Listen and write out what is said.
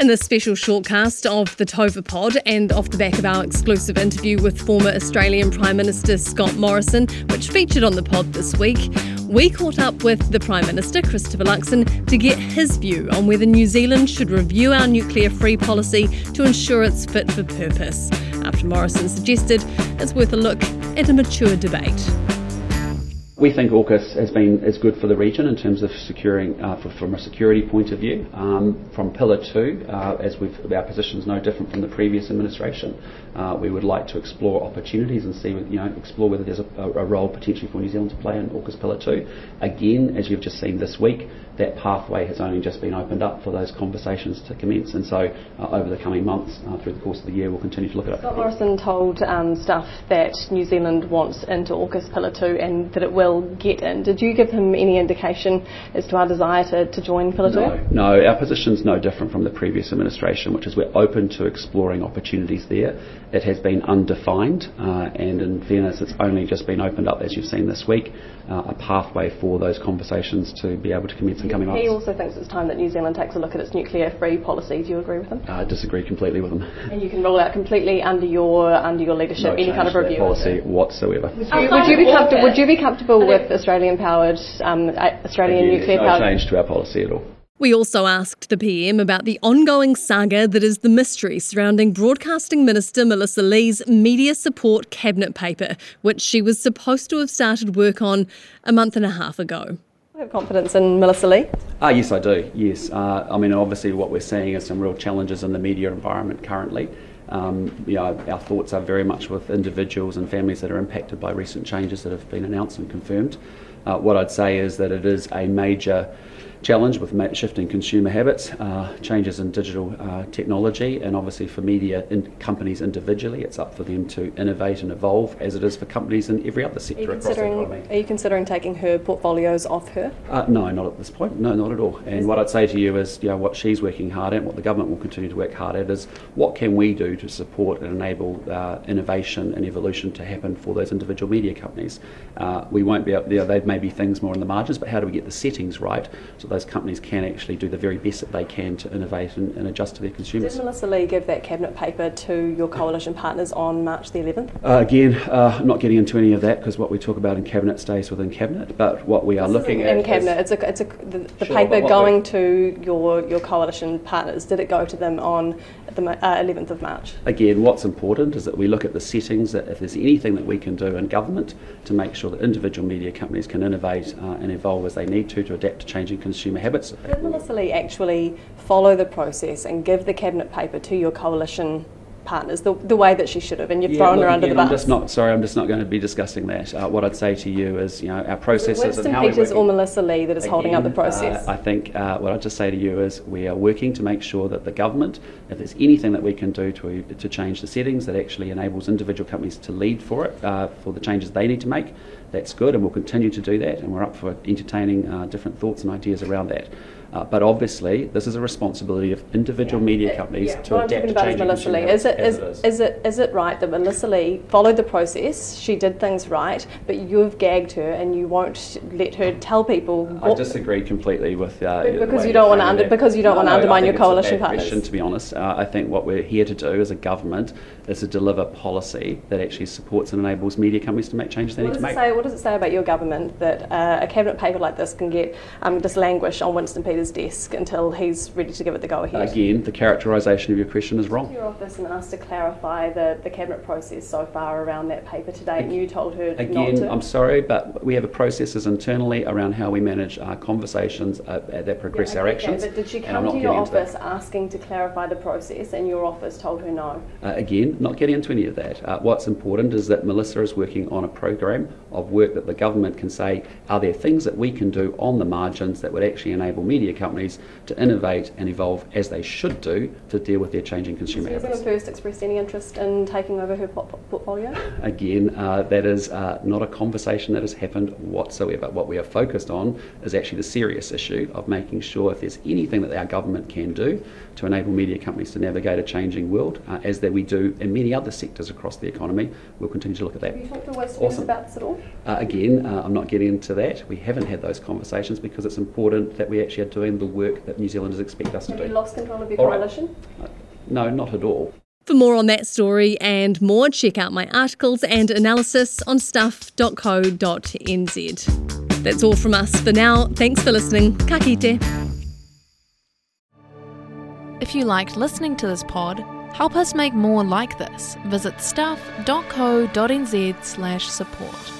In a special shortcast of the Tova Pod and off the back of our exclusive interview with former Australian Prime Minister Scott Morrison, which featured on the pod this week, we caught up with the Prime Minister, Christopher Luxon, to get his view on whether New Zealand should review our nuclear-free policy to ensure it's fit for purpose. After Morrison suggested it's worth a look at a mature debate. We think AUKUS is good for the region in terms of securing, from a security point of view. From Pillar 2, our position is no different from the previous administration. We would like to explore opportunities and see, explore whether there's a role potentially for New Zealand to play in AUKUS Pillar 2. Again, as you've just seen this week, that pathway has only just been opened up for those conversations to commence, and so over the coming months, through the course of the year, we'll continue to look at it. Scott Morrison told Stuff that New Zealand wants into AUKUS Pillar 2 and that it will get in. Did you give him any indication as to our desire to join Pillar 2? No, our position's no different from the previous administration, which is we're open to exploring opportunities there. It has been undefined, and in fairness, it's only just been opened up, as you've seen this week, a pathway for those conversations to be able to commence in coming months. He also thinks it's time that New Zealand takes a look at its nuclear-free policy. Do you agree with him? I disagree completely with him. And you can rule out completely under your leadership any kind of review? No policy whatsoever. Would you be comfortable with Australian-powered, nuclear-powered? No change to our policy at all. We also asked the PM about the ongoing saga that is the mystery surrounding Broadcasting Minister Melissa Lee's media support cabinet paper, which she was supposed to have started work on a month and a half ago. I have confidence in Melissa Lee? Yes, I do, yes. Obviously what we're seeing is some real challenges in the media environment currently. Our thoughts are very much with individuals and families that are impacted by recent changes that have been announced and confirmed. What I'd say is that it is a major challenge with shifting consumer habits, changes in digital technology, and obviously for media companies individually, it's up for them to innovate and evolve, as it is for companies in every other sector across the economy. Are you considering taking her portfolios off her? No, not at this point. No, not at all. And what I'd say to you is, what she's working hard at, what the government will continue to work hard at, is what can we do to support and enable innovation and evolution to happen for those individual media companies. We won't be able, there may be things more in the margins, but how do we get the settings right so those companies can actually do the very best that they can to innovate and adjust to their consumers. Did Melissa Lee give that cabinet paper to your coalition partners on March the 11th? I'm not getting into any of that because what we talk about in cabinet stays within cabinet. But what we are looking at in cabinet, the paper going to your coalition partners. Did it go to them on the 11th of March? Again, what's important is that we look at the settings. That if there's anything that we can do in government to make sure that individual media companies can innovate and evolve as they need to adapt to changing consumer habits. Did Melissa Lee actually follow the process and give the cabinet paper to your coalition partners the way that she should have, and you've thrown her under the bus? I'm just not going to be discussing that. What I'd say to you is, our processes and how we're working. Or Melissa Lee that is holding up the process? I think what I'd just say to you is we are working to make sure that the government, if there's anything that we can do to change the settings that actually enables individual companies to lead for it, for the changes they need to make, that's good, and we'll continue to do that, and we're up for entertaining different thoughts and ideas around that. But obviously, this is a responsibility of individual media companies to adapt to changing consumer habits. Is it right that Melissa Lee followed the process, she did things right, but you've gagged her and you won't let her tell people? I disagree completely with because you don't want to undermine your coalition partners. Question, to be honest, I think what we're here to do as a government is to deliver policy that actually supports and enables media companies to make changes they need to make. What does it say about your government that a cabinet paper like this can get just languish on Winston Peters' desk until he's ready to give it the go-ahead? Again, the characterisation of your question is wrong. Your office and asked to clarify the cabinet process so far around that paper today, and you told her not to. I'm sorry, but we have processes internally around how we manage our conversations that progress our actions. But did she come to your office asking to clarify the process, and your office told her no? Again, not getting into any of that. What's important is that Melissa is working on a program of work that the government can say, are there things that we can do on the margins that would actually enable media companies to innovate and evolve as they should do to deal with their changing consumer habits. Has New Zealand First expressed any interest in taking over her portfolio? Again, that is not a conversation that has happened whatsoever. What we are focused on is actually the serious issue of making sure if there's anything that our government can do to enable media companies to navigate a changing world, as that we do in many other sectors across the economy, we'll continue to look at that. Have you talked to Westminster about this at all? Again, I'm not getting into that. We haven't had those conversations because it's important that we actually are doing the work that New Zealanders expect us to do. Have you lost control of your coalition? No, not at all. For more on that story and more, check out my articles and analysis on stuff.co.nz. That's all from us for now. Thanks for listening. Ka kite. If you liked listening to this pod, help us make more like this. Visit stuff.co.nz/support.